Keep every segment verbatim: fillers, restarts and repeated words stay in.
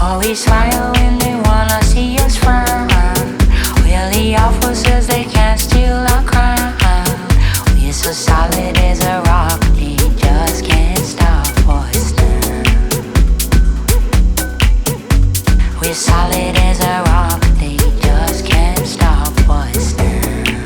Always smile when they wanna see us frown. We're the officers, they can't steal our crown. We're so solid as a rock, they just can't stop us now. We're solid as a rock, they just can't stop us now.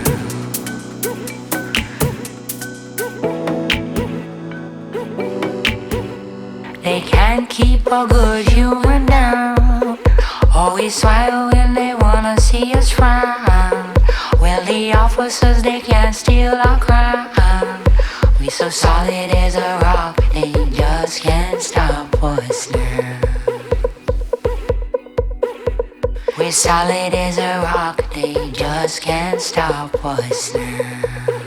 They can't keep a good human down. Always smile when they wanna see us frown. Well, the officers, they can't steal our crown. We so solid as a rock, they just can't stop us now. We're solid as a rock, they just can't stop us now.